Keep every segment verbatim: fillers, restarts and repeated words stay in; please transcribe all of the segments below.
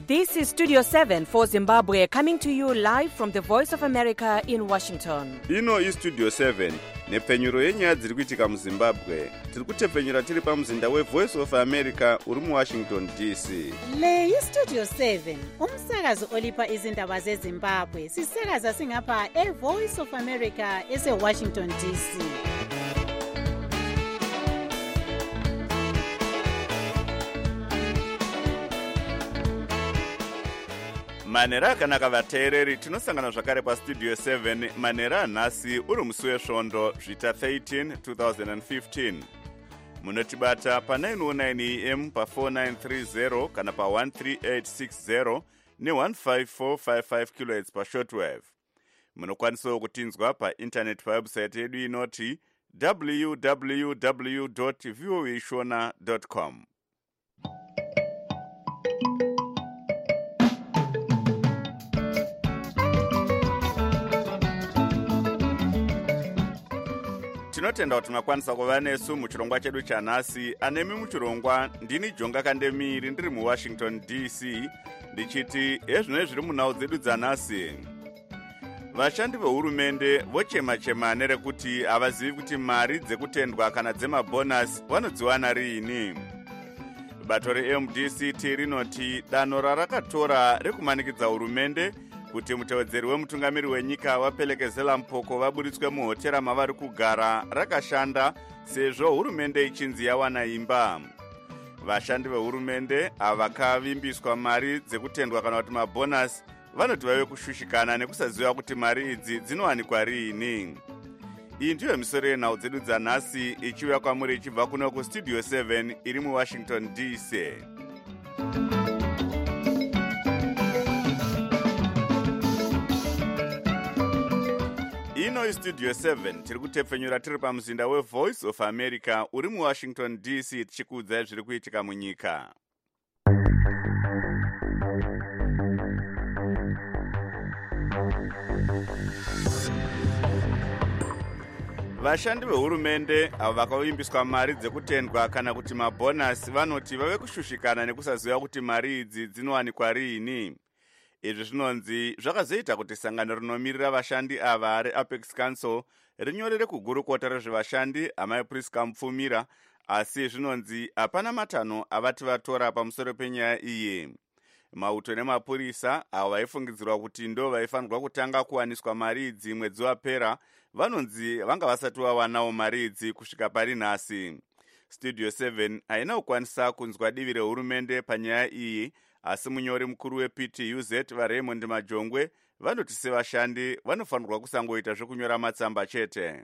This is Studio seven for Zimbabwe, coming to you live from the Voice of America in Washington. Ino is Studio seven, nepfenyuro yenyaya dziri kuitika muZimbabwe. Tiri kutepfenyura tiri pamuzinda weVoice of America uri muWashington D C. Le iStudio seven, umsakazo olipa izindaba zeZimbabwe. Sisakaza singapha eVoice of America eseWashington D C. Manera akanaka vateereri, tinosangana zvakare paStudio seven manera nhasi uri musi wesvondo zvita thirteen twenty fifteen. Munotibata pa nine oh nine A M pa four nine three zero kana pa one three eight six zero ne one five four five five kilohertz pa shortwave. Munokwanisawo kutinzwa pa internet pa website yedu inoti w w w dot voa shona dot com. Tinotenda kuti makwanisa kuva nesu muchirongwa chedu chanhasi. Anemi muchirongwa ndini Jonga Kandemiri ndiri muWashington D C ndichiti ezvino zviri munhau dzedu dzanhasi. Vashandi vehurumende vochema-chema nerekuti havazivi kuti mari dzekutendwa kana dzemabhonasi vanodziwana riini. Bato reM D C T rinoti danho rarakatora rekumanikidza hurumende kuti mutevedzeri wemutungamiri wenyika wapelekezela mpoko vaburitswe muhotera mavari kugara rakashanda sezvo hurumende ichinzi yawana imba. Vashandi vehurumende havakavimbiswa mari dzekutendwa kana kuti mabhonasi vanoti vave kushushikana nekusaziva kuti mari idzi dzinowanikwa riini. Iyi ndiyo misoro yenhau dzedu dzanhasi ichiuya kwamuri ichibva kuno kuStudio seven iri muWashington D C. Ino iStudio seven tiri kutepfenyura tiri pamuzinda weVoice of America uri muWashington D C tichikuudzai zviri kuitika munyika. Vashandi vehurumende avo vakavimbiswa mari dzekutendwa kana kuti mabhonasi vanoti vave kushushikana nekusaziva kuti mari idzi dzinowanikwa riini. Izvi zvinonzi zvakazoita kuti sangano rinomirira vashandi ava reApex Council rinyorere kugurukota rezvevashandi amai Priska Mupfumira, asi zvinonzi hapana matanho avati vatora pamusoro penyaya iyi. Mauto nemapurisa avo vaifungidzirwa kuti ndo vaifanirwa kutanga kuwaniswa mari idzi mwedzi wapera vanonzi vanga vasati vawanawo mari idzi kusvika pari nhasi. Studio seven haina kukwanisa kunzwa divi rehurumende panyaya iyi, asi munyori mukuru weP T U Z vaRaymond Majongwe vanoti sevashandi vanofanirwa kusangoita zvekunyora matsamba chete.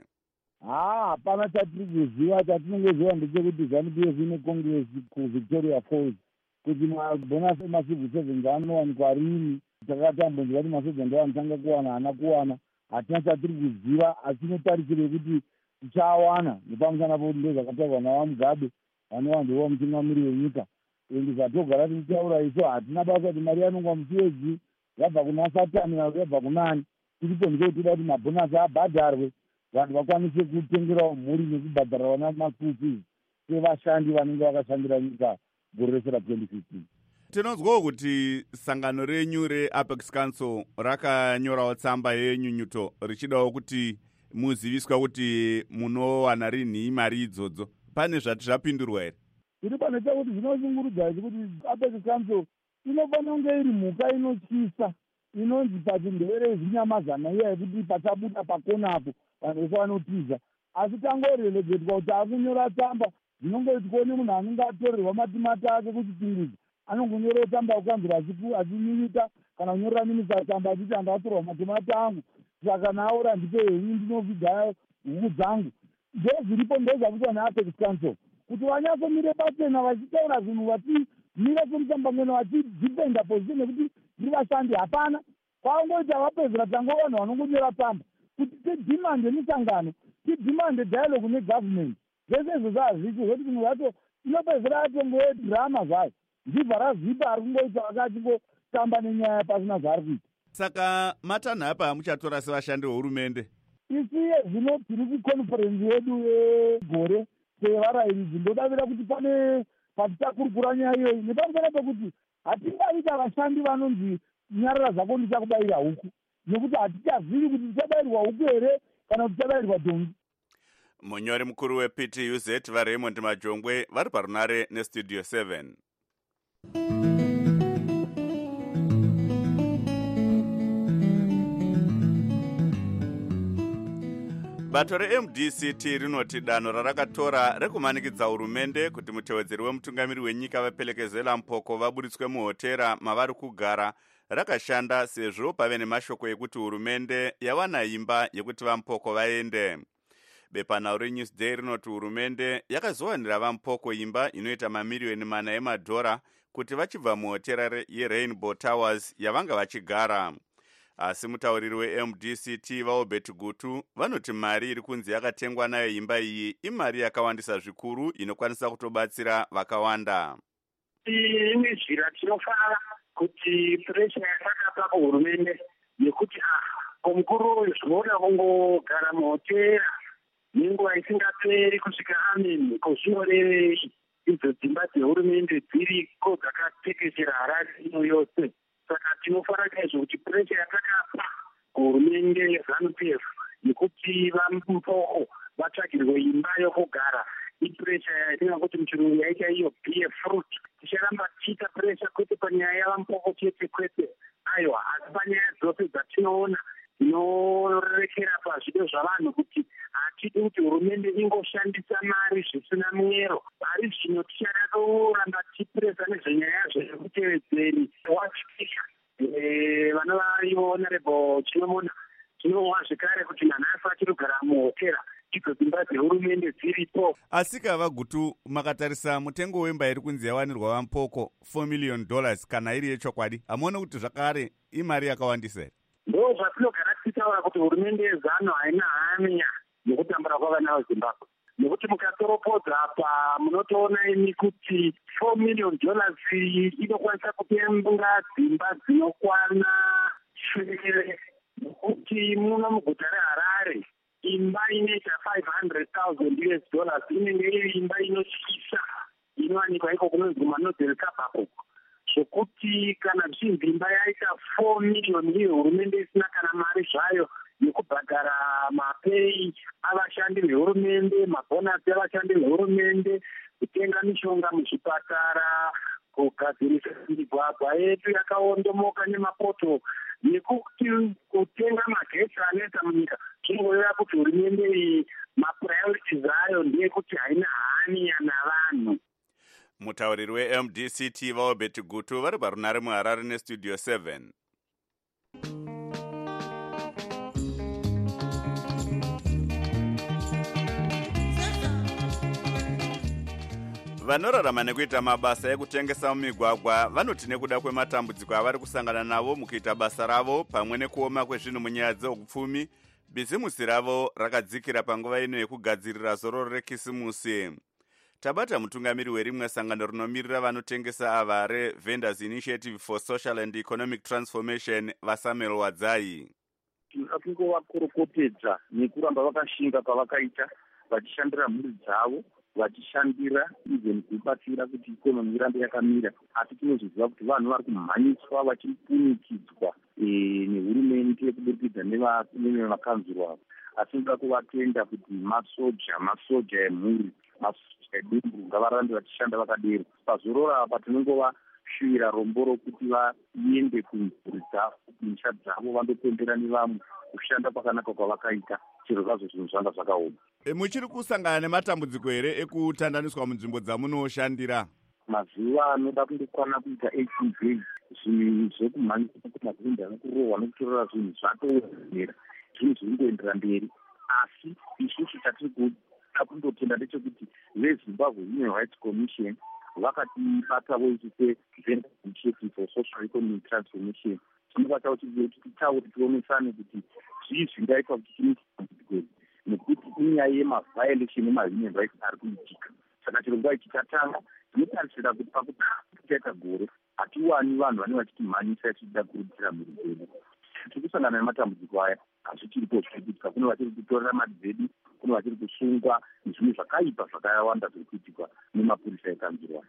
Ah, hapana chatiri kuziva. Chatinongoziva ndechekuti ZANU-P F ine Congress kuVictoria Falls kuti mabhonasi emacivil servants anowanikwa riini. Takatambonzwa kuti masoja ndo anotanga kuwana, haana kuwana. Hatina chatiri kuziva, asi inotarisirwa kuti tichawana nepamusana pekuti ndo zvakataurwa navaMugabe vanowanzowa mutungamiri wenyika. Endi zvatogara tichitaura isu hatina basa kuti mari yanongwa musiyedzi yabva kuna Satani kana yabva kunani. Tiripo ndikotoda kuti mabhonasi abhadharwe vanhu vakwanise kutengerawo mhuri nekubhadhara vana maschool fees sevashandi vanenge vakashandira nyika gore rese ra-twenty fifteen. Tinonzwawo kuti sangano renyu reApex Council rakanyorawo tsamba yenyunyuto richidawo kuti muziviswa kuti munowana rinhi mari idzodzo. Pane zvati zvapindurwa here? Tiri pane chekuti zvinoshungurudza kuti Apex Council inofanira kunge iri mhuka inotyisa, inonzi pachindevere ezvinyamazana iya yekuti pachabuda pakonapo vanhu vese vanotiza. Asi tangorelegetwa kuti akunyora tsamba dzinongoitwa nemunhu anenge atorerwa matimata ake kuchitungudza. Anongonyorawo tsamba kukanzira achinyunyuta kana kunyorera minista tsamba achiti andatorwa matimata angu, saka naora ndipe henyu ndinovhiga huku dzangu. Ndozviripo ndozvakuitwa neApex Council kuti vanyatsomire pachena vachitaura zvinhu vachimira semutsambangano vachidhipenda position nekuti ndiri vashandi. Hapana, kwavangoita vapedzera tango vanhu vanongonyora tsamba kuti tidhimande misangano, tidhimande dialogue negovernment. Zvese izvo zvazvicho zvokuti munhu vacho inopedzera yatongoedhirama zvayo ndibva razipa ari kungoita vakachingotamba nenyaya pasina zvaari kuita. Saka matanho apa amuchatora sevashandi vehurumende? Isiye zvino tiri kuconference yedu yegore sevarairidzi ndodavira kuti pane patichakurukura nyaya iyoyi nepamusana pekuti hatingaita vashandi vanonzi nyarara zvako ndichakubayira huku, nekuti hatichazivi kuti tichabayirwa huku here kana kuti tichabayirwa dhongi. Munyori mukuru weP T U Z vaRaymond Majongwe vari parunare nestudio seven. Bato re-M D C T rinoti danho rarakatora rekumanikidza hurumende kuti mutevedzeri wemutungamiri wenyika vapelekezela mpoko vaburitswe muhotera mavari kugara rakashanda, sezvo pave nemashoko ekuti hurumende yawana imba yekuti vampoko vaende. Bepanhau reNewsday rinoti hurumende yakazowanira vampoko imba inoita mamiriyoni mana emadhora kuti vachibva muhotera yeRainbow Towers yavanga vachigara. Asi mutauriri we-M D C T vaObert Gutu vanoti mari iri kunzi yakatengwa nayo imba iyi imari yakawandisa zvikuru inokwanisa kutobatsira vakawanda. Imwe njira tinofara kuti puresha yakakapa kuhurumende yekuti komukuru uyu zvinoda kungogara muhotera nenguva isingaperi kusvika ameni kozvinorevei idzo dzimba dzehurumende dziriko dzakatekeshera Harare ino yose. Saka tinofara chaizvo kuti puresha yakakapa kuhurumende yeZANU P F yekuti vampoko vatsvagirwe imba yokugara ipuresha yatinga kuti muchirungu yaita iyo be a fruit. Ticharamba tichiita puresha kwete panyaya yavampoko chete kwete, aiwa, asi panyaya dzose dzatinoona dzinorekera pazvido zvavanhu kuti hatidi kuti hurumende ingoshandisa mari zvisina mwero. Ari zvino tichada kuramba tichipuresa nezvenyaya zvekutevedzeri wachipika vanova ivo honorable Chinomona. Tinowa zvekare kuti nanhasi vachiri kugara muhotera idzo dzimba dzehurumende dziripo. Asika vaGutu, makatarisa mutengo wemba iri kunzi yawanirwa vampoko four million dollars kana iri yechokwadi, hamuone kuti zvakare imari yakawandisa here? Ndo zvatinogara tichitaura kuti hurumende yeZANU haina hanya yekutambura kwavana veZimbabwe, nekuti mukatoropodza apa munotoona imi kuti four million dollars inokwanisa kutenga dzimba dzinokwana shure, nekuti muno muguta reHarare imba inoita five hundred thousand U S dollars inenge iri imba inotyisa inowanikwa iko kunonzi Manozeri Kabako, zvokuti kana zvichinzi imba yaita four million iyo hurumende isina kana mari zvayo yekubhadhara mapei avashandi vehurumende, mabhonasi avashandi vehurumende, kutenga mishonga muzvipatara, kugadzirisa migwagwa yedu yakaondomoka nemapoto, nekuti kutenga magetsi anetsa munyika, zvinoreva kuti hurumende iyi mapuriorities ayo ndeyekuti haina hanya navanhu. Mutauriri we-M D C T vaObert Gutu vari parunare muHarare nestudio seven. Vanorarama nekuita mabasa ekutengesa mumigwagwa vanoti nekuda kwematambudziko avari kusangana navo mukuita basa ravo pamwe nekuoma kwezvinhu munyaya dzeupfumi, bhizimusi ravo rakadzikira panguva ino yekugadzirira zororo rekisimusi. Tabata mutungamiri werimwe sangano rinomirira vanotengesa ava reVendors Initiative for Social and Economic Transformation vaSamuel Wadzai. Tingakungovakorokotedza nekuramba vakashinga pavakaita vachishandira mhuri dzavo, vachishandira even kubatsira kuti ikonomi irambe yakamira. Asi tinozviziva kuti vanhu vari kumhanyiswa vachipunikidzwa nehurumende kuburikidza nevamakanzuro avo. Asi tinoda kuvatenda kuti masoja masoja emhuri, masoja edumbu ngavarambe vachishanda vakadero. Pazorora apa tinongovashuvira rombo rokuti vaende kumhuri dzavo, kumisha dzavo, vandopembera nevamwe kushanda kwakanaka kwavakaita, chero zvazvo zvinhu zvanga zvakaoma. E, muchiri kusangana nematambudziko here ekutandaniswa munzvimbo dzamunoshandira? Mazuva anoda kundokwana kuita eighteen days, zvinhu zvekumhanyisa kuti mazinda anokurohwa nokutorora zvinhu zvatoomera, zvinhu zviri kuendera mberi. Asi isusu chatiri kuda kundotenda ndechekuti veZimbabwe Human Rights Commission vakatibatawo isu seVendors Initiative for Social Economic Transformation. Tinobata kuti titaure tionesane kuti zvii zvingaitwa kuti timutambudziko, nekuti inyaya yemaviolation emahuman rights ari kuitika. Saka chero nguva ichikatanga tinotarisira kuti pakuchaita gore hatiwani vanhu vanenge vachitimhanyisa tichida kurudzira mhuri dzedu. Tiri kusangana nematambudziko aya, asi tiripo zvirikuitika. Kune vachiri kutorera mari dzedu, kune vachiri kusungwa, nezvimwe zvakaipa zvakawanda zviri kuitikwa nemapurisa ekanzurwa.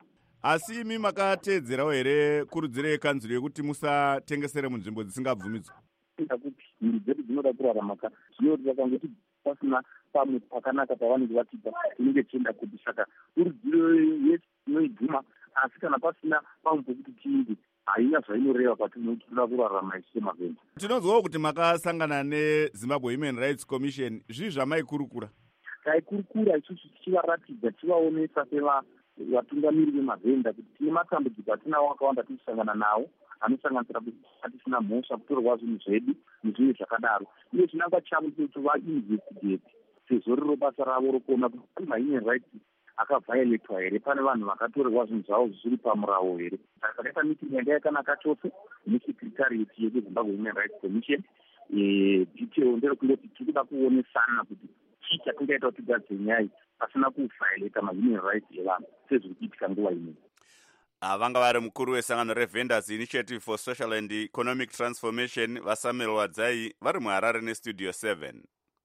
Asi imi makateedzerawo here kurudziro yekanzuro yekuti musatengesere munzvimbo dzisingabvumidzwa? Enda kuti mhuri dzedu dzinoda kuraramaka, zvinoti vakangoti pasina pamwe pakanaka pavanenge vatipa tinenge tichienda kuti saka kurudziro yesu tinoiguma, asi kana pasina pamwe pekuti tiinde haina zvainoreva patinoda kurarama isu semavenda. Tinonzwawo kuti makasangana neZimbabwe Human Rights Commission, zvii zvamaikurukura? Taikurukura isusu tichivaratidza, tichivaonesa sevatungamiri vemavenda kuti tine matambudziko atinawo akawanda tikusangana nawo, anosanganisira kuti hatisina mhosva, kutorwa zvinhu zvedu nezvimwe zvakadaro. Iyo chinangwa chavo kuti vainvestigate sezvo riro basa ravo rokuona kuti mahuman rights akavhayoletwa here, pane vanhu vakatorerwa zvinhu zvavo zviri pamurawo here. Saka takaita mitingi yanga yakanaka chose nesekretarieti yeZimbabwe Human Rights Commission. Detail nderekungoti tiri kuda kuonesana kuti chii chatingaita kuti tigadzire nyaya pasina kuvhayoleta mahuman rights evanhu sezviri kuitika nguva ino. Vanga vari mukuru wesangano reVendors Initiative for Social and Economic Transformation vaSamuel Wadzai vari muHarare neStudio seven.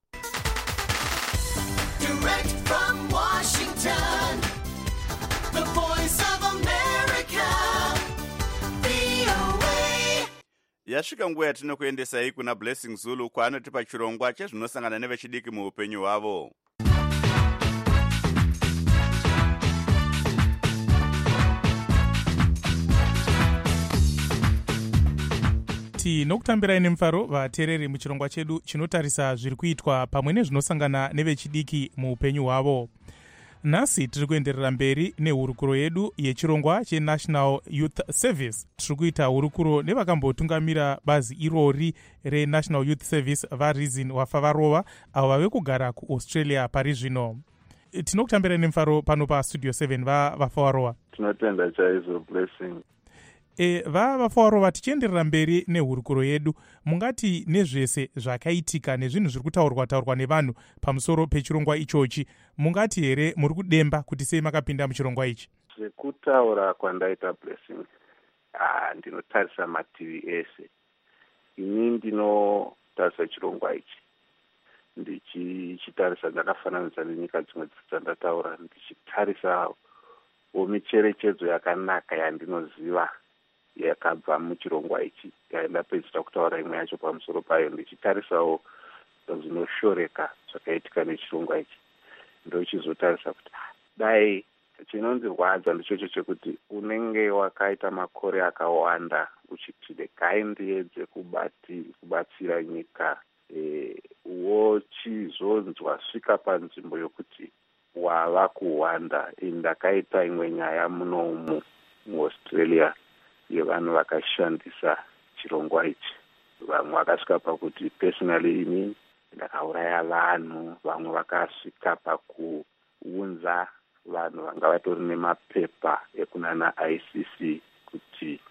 Direct from Washington, the voice of America, V O A. Yasvika nguva yatinokuendesai kuna Blessing Zulu kwaanotipa chirongwa chezvinosangana nevechidiki muupenyu hwavo. Tinokutambirai nemufaro vateereri muchirongwa chedu chinotarisa zviri kuitwa pamwe nezvinosangana nevechidiki muupenyu hwavo. Nhasi tiri kuenderera mberi nehurukuro yedu yechirongwa cheNational Youth Service. Tiri kuita hurukuro nevakambotungamira bazi irori reNational Youth Service vaReason Wafavarova avo vave kugara kuAustralia pari zvino. Tinokutambirai nemufaro pano paStudio seven vaFavarova. Tinotenda chaizvo Blessing. E, va vaFavarova, tichienderera mberi nehurukuro yedu, mungati nezvese zvakaitika nezvinhu zviri kutaurwa taurwa nevanhu pamusoro pechirongwa ichochi, mungati here muri kudemba kuti sei makapinda muchirongwa ichi? Zvekutaura kwandaita Blessing, ah, ndinotarisa mativi ese. Ini ndinotarisa chirongwa ichi ndichitarisa ndakafananidza nenyika dzimwe dzandataura, ndichitarisa micherechedzo yakanaka yandinoziva yakabva muchirongwa ichi ndapedzisa kutaura imwe yacho pamusoro payo, ndichitarisawo zvinoshoreka zvakaitika nechirongwa ichi. Ndochizotarisa kuti dai chinondirwadza ndichocho chekuti unenge wakaita makore akawanda uchiti regai ndiedze kubatsira nyika, e, wochizonzwa svika panzvimbo yokuti wava kuwanda. Ndakaita imwe nyaya munomu muAustralia yevanhu vakashandisa chirongwa ichi. Vamwe vakasvika pakuti personally ini ndakauraya vanhu, vamwe vakasvika pakuunza vanhu vanga vatori nemapepa ekunana I C C kuti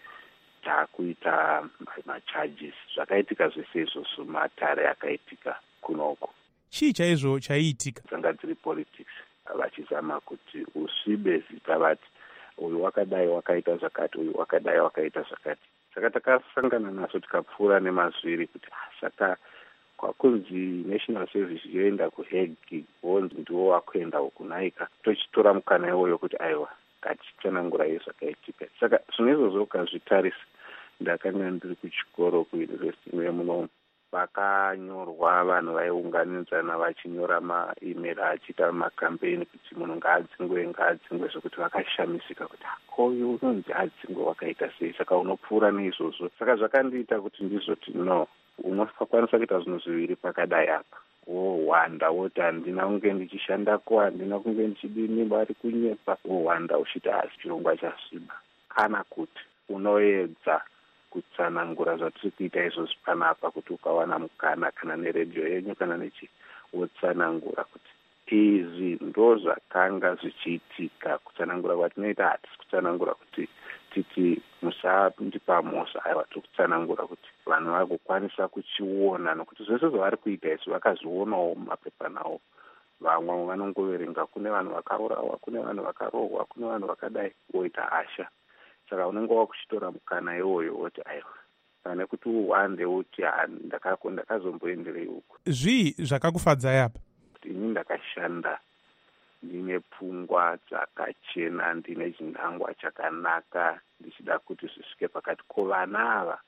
takuita macharges. Zvakaitika zvese izvozvo matare akaitika kunoko. Chii chaizvo chaiitika? Dzanga dziri politics, vachizama kuti usvibe zita vati uyu wakadai wakaita zvakati, uyu wakadai wakaita zvakati. Saka takasangana nazo tikapfuura nemazviri kuti saka kwakunzi National Service yoenda kuHague, wonzi ndiwo wakuenda ukunaika, tochitora mukana iwoyo kuti aiwa ngatitanangurai zvakaitika. Saka zvino izvozvo ukazvitarisa, ndakanga ndiri kuchikoro kuuniversity yemunomu, vakanyorwa vanhu vaiunganidzana vachinyora maimeri achiita makampeini kuti munhu ngaadzingwe ngaadzingwe, zvokuti vakashamisika kuti koyu unonzi adzingwe wakaita sei, saka unopfuura neizvozvo. Saka zvakandiita kuti ndizvoti no, unokwanisa kuita zvinhu zviviri pakadai apa, wohwanda woti handina kunge ndichishandako, handina kunge ndichidini, vari kunyepa, wohwanda uchiti asi chirongwa chasviba. Kana kuti unoedza kutsanangura zvatiri kuita izvozvi panapa, kuti ukawana mukana kana neredhiyo yenyu kana nechi, wotsanangura kuti izvi ndo zvakanga zvichiitika. Kutsanangura kwatinoita hatisi kutsanangura kuti titi musandipa mhosva, aiwa, tiri kutsanangura kuti vanhu vagokwanisa kuchiona, nokuti zvese zvavari kuita izvi vakazvionawo mumapepa nawo. Vamwe vanongoverenga kune vanhu vakaurawa, kune vanhu vakarohwa, kune vanhu vakadai, woita hasha. Saka unenge wakuchitora mukana iwoyo woti aiwa, pane kuti uhwande woti ndakazomboenderei uku. Zvii zvakakufadzai apa? Kuti ini ndakashanda ndine pfungwa dzakachena, ndine chinangwa chakanaka, ndichida kuti zvisvike pakati ko vana ava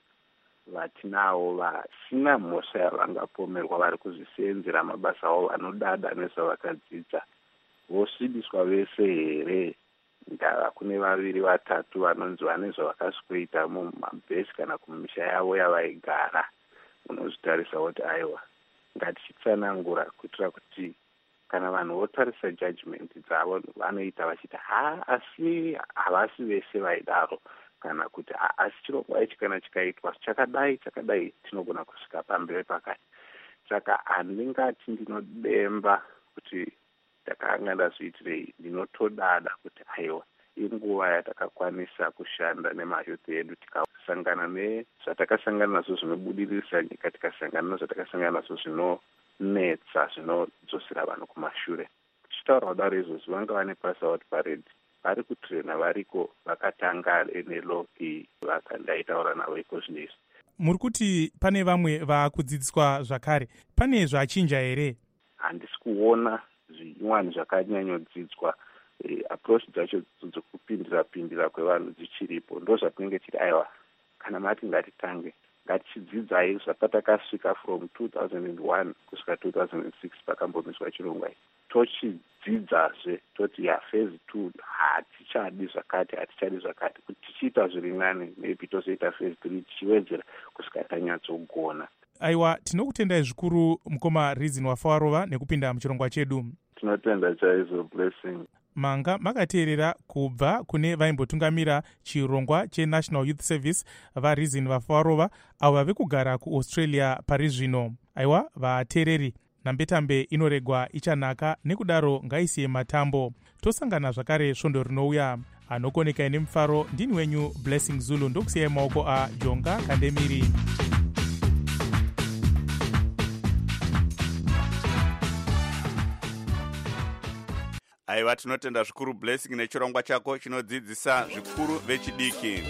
vatinavo vasina mhosva yavangapomerwa vari kuzvisenzera mabasa avo anodada nezvavakadzidza vosvibiswa vese here? Ndava kune vaviri vatatu vanonzi vane zvavakasweta mumabhesi kana kumisha yavo yavaigara. Unozvitarisa kuti aiwa, ngatichitsanangura kuitira kuti kana vanhu votarisa judgment dzavo vanoita vachiti ha asi havasi vese vaidaro, kana kuti asi chirongwa ichi kana chikaitwa chakadai chakadai tinogona kusvika pamberi pakati. Saka handingati ndinodemba kuti ndakanga ndazviitirei, ndinotodada kuti aiwa inguva yatakakwanisa kushanda nemayouth edu tikasangana nezvatakasangana nazvo zvinobudirisa nyika, tikasangana nezvatakasangana nazvo zvinonetsa zvinodzosera vanhu kumashure. Tichitaura kudaro izvozvi vanga vane pass out parade vari kutrena variko vakatanga nelo iyi vakandaitaura navo iko zvinezvi. Muri kuti pane vamwe vakudzidziswa zvakare, pane zvachinja here? Handisi kuona zvinyowani zvakanyanyodzidzwa. E, approach dzacho dzokupindira pindira kwevanhu dzichiripo. Ndo zvatinenge tiri aiwa kana mati ngatitange ngatichidzidzai zvapatakasvika from two thousand one kusvika two thousand six pakambomiswa chirongwa ichi. Tochidzidzazve toti ya phase two hatichadi zvakati hatichadi zvakati, kuti tichiita zviri nani maybe tozoita phase three tichiwedzera kusvika tanyatsogona. Aiwa, tinokutendai zvikuru mukoma Reason Wafawarova nekupinda muchirongwa chedu. Tinotenda chaizvo Blessing. Manga makateerera kubva kune vaimbotungamira chirongwa cheNational Youth Service vaReason Wafawarova avo vave kugara kuAustralia pari zvino. Aiwa vateereri, nambetambe inoregwa ichanaka, nekudaro ngaisiye matambo. Tosangana zvakare svondo rinouya. Anokonekai nemufaro ndini wenyu Blessing Zulu, ndokusiyai maoko aJonga Kandemiri. Aiwa, tinotenda zvikuru Blessing nechirongwa chako chinodzidzisa zvikuru vechidiki.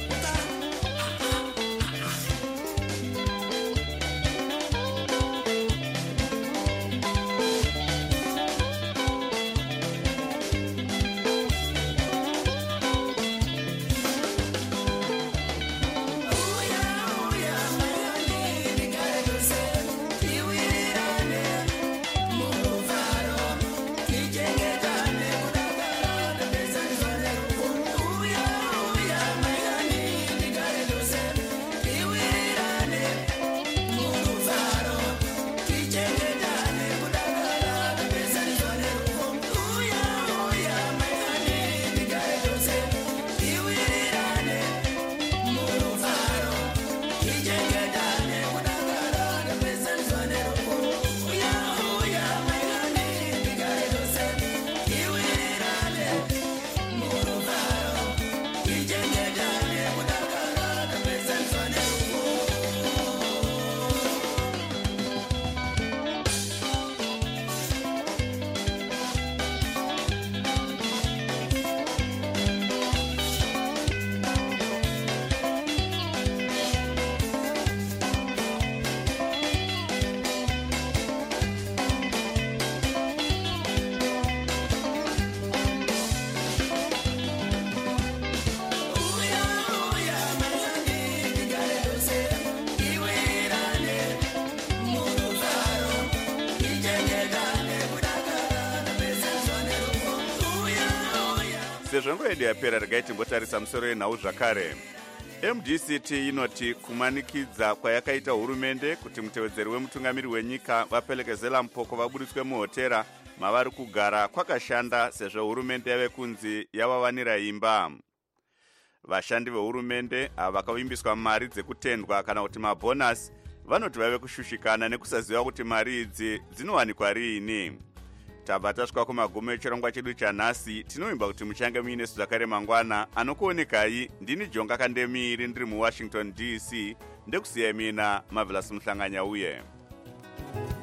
Sezvo nguva yedu yapera, regai timbotarisa musoro yenhau zvakare. M D C T inoti kumanikidza kwayakaita hurumende kuti mutevedzeri wemutungamiri wenyika vapelekezela mupoko vabudiswe muhotera mavari kugara kwakashanda, sezvo hurumende yave kunzi yavawanira imba. Vashandi vehurumende ava vakavimbiswa mari dzekutendwa kana kuti mabonasi vanoti vave kushushikana nekusaziva kuti mari idzi dzinowanikwa riini. Tabva tasvika kumagumo echirongwa chedu chanhasi. Tinoimba kuti muchange muine zvakare mangwana. Anokuonekai ndini Jonga Kandemiri ndiri muWashington D C. Ndekusiyai mina Marvelous Muhlanganya uye.